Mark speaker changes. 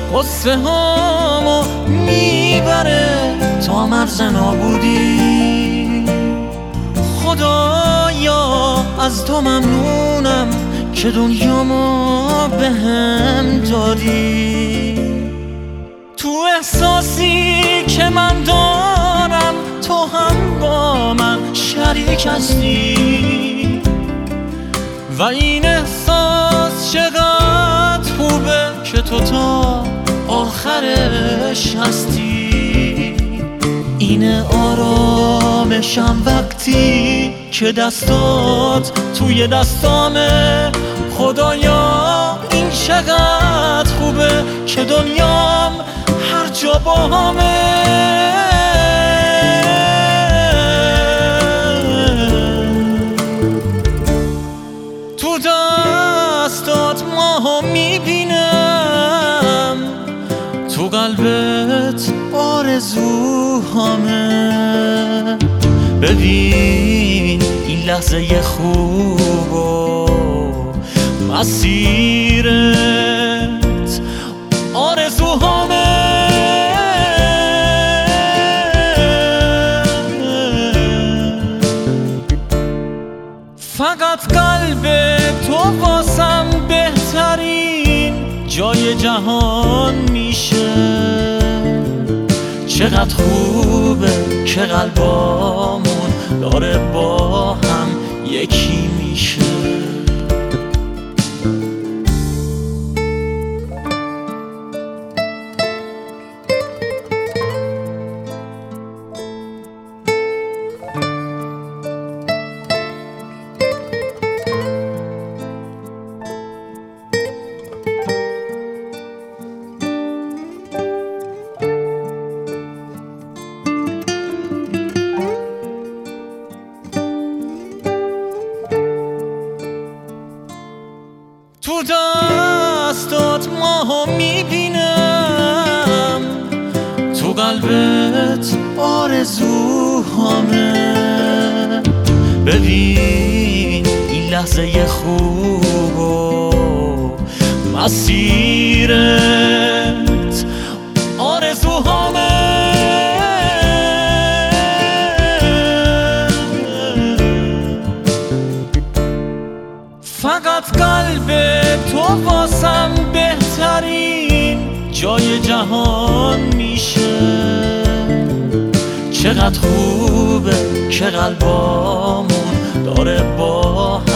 Speaker 1: قصه هامو میبره تا مرز نابودی. خدایا از تو ممنونم که دنیامو بهم دادی. تو احساسی که من دارم تو هم با من شریک هستی و این احساس چقدر خوبه که تو تا آخرش هستی. اینه آرامشم وقتی که دستات توی دستامه. خدایا این چقدر خوبه که دنیام هر جا با همه. تو دستات ماهو میبینم، تو قلبت آرزوهامه. ببین این لحظه خوب و مسیرت آرزوهامه. فقط قلب تو واسم بهترین جای جهان میشه. چقدر خوبه که قلبامون داره با هم یکی میشه. تو دستات ماهو میبینم، تو قلبت آرزوهامه. ببین این لحظه خوب و مسیرت آرزوهامه. فقط قلب تو واسم بهترین جای جهان میشه. چقدر خوبه که قلبامون داره با